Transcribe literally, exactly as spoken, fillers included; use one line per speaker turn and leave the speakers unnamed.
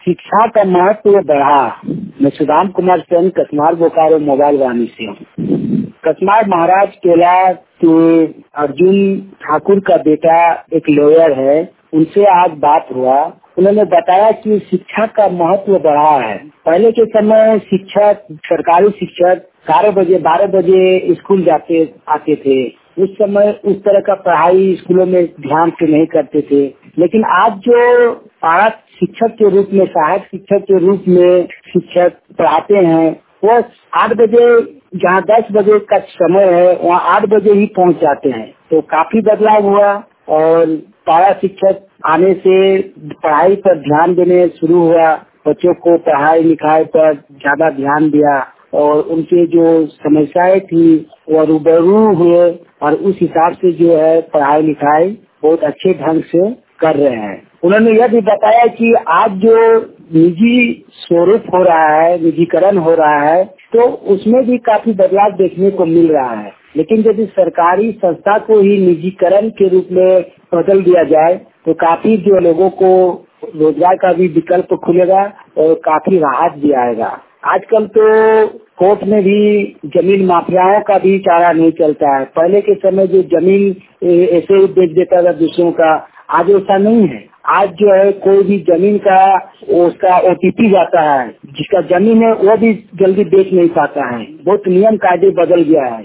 शिक्षा का महत्व बढ़ा। मैं सुदाम कुमार सेन कसमार बोकारो मोबाइल वाणी से हूँ। कसमार महाराज केला के अर्जुन ठाकुर का बेटा एक लॉयर है, उनसे आज बात हुआ। उन्होंने बताया कि शिक्षा का महत्व बढ़ा है। पहले के समय शिक्षक, सरकारी शिक्षक ग्यारह बजे बारह बजे स्कूल जाते आते थे। उस समय उस तरह का पढ़ाई स्कूलों में ध्यान से नहीं करते थे। लेकिन आज जो पारक शिक्षक के रूप में, सहायक शिक्षक के रूप में शिक्षक पढ़ाते हैं, वो आठ बजे जहाँ दस बजे का समय है वहाँ आठ बजे ही पहुँच जाते हैं। तो काफी बदलाव हुआ और पारा शिक्षक आने से पढ़ाई पर ध्यान देने शुरू हुआ। बच्चों को पढ़ाई लिखाई पर ज्यादा ध्यान दिया और उनके जो समस्याएं थी वो रूबरू हुए और उस हिसाब से जो है पढ़ाई लिखाई बहुत अच्छे ढंग से कर रहे हैं। उन्होंने यह भी बताया कि आज जो निजी स्वरूप हो रहा है, निजीकरण हो रहा है, तो उसमें भी काफी बदलाव देखने को मिल रहा है। लेकिन यदि सरकारी संस्था को ही निजीकरण के रूप में बदल दिया जाए तो काफी जो लोगों को रोजगार का भी विकल्प खुलेगा और काफी राहत भी आएगा। आजकल तो कोर्ट में भी जमीन माफियाओं का भी चारा नहीं चलता है। पहले के समय जो जमीन ऐसे ही बेच देता था दूसरों का, आज ऐसा नहीं है। आज जो है कोई भी जमीन का उसका ओटीपी जाता है, जिसका जमीन है वो भी जल्दी बेच नहीं पाता है। बहुत नियम कायदे बदल गया है।